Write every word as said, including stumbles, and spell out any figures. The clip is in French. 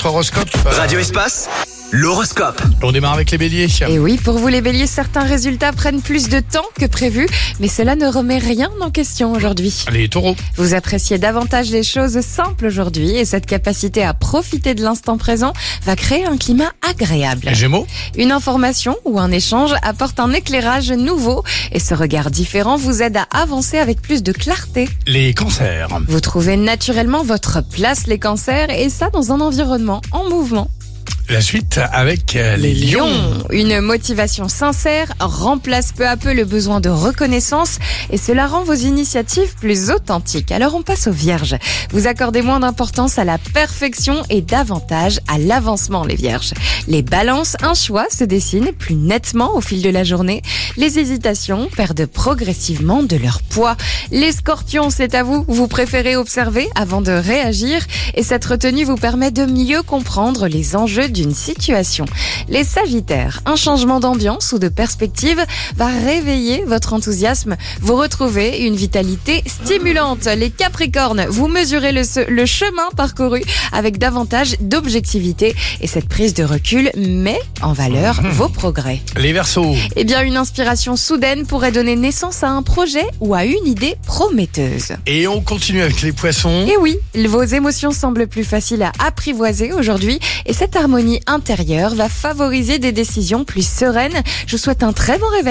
votre horoscope. Radio Espace, l'horoscope. On démarre avec les béliers. Et oui, pour vous les béliers, certains résultats prennent plus de temps que prévu, mais cela ne remet rien en question aujourd'hui. Les taureaux. Vous appréciez davantage les choses simples aujourd'hui et cette capacité à profiter de l'instant présent va créer un climat agréable. Les gémeaux. Une information ou un échange apporte un éclairage nouveau et ce regard différent vous aide à avancer avec plus de clarté. Les cancers. Vous trouvez naturellement votre place les cancers et ça dans un environnement en mouvement. La suite avec euh, les lions. Une motivation sincère remplace peu à peu le besoin de reconnaissance et cela rend vos initiatives plus authentiques. Alors on passe aux vierges. Vous accordez moins d'importance à la perfection et davantage à l'avancement, les vierges. Les balances, un choix se dessine plus nettement au fil de la journée. Les hésitations perdent progressivement de leur poids. Les scorpions, c'est à vous. Vous préférez observer avant de réagir et cette retenue vous permet de mieux comprendre les enjeux d'une situation. Les sagittaires, un changement d'ambiance ou de perspective va réveiller votre enthousiasme. Vous retrouvez une vitalité stimulante. Les capricornes, vous mesurez le, le chemin parcouru avec davantage d'objectivité et cette prise de recul met en valeur mmh. vos progrès. Les verseaux. Eh bien, une inspiration soudaine pourrait donner naissance à un projet ou à une idée prometteuse. Et on continue avec les poissons. Et oui, vos émotions semblent plus faciles à apprivoiser aujourd'hui et cette harmonie intérieure va favoriser des décisions plus sereines. Je vous souhaite un très bon réveil.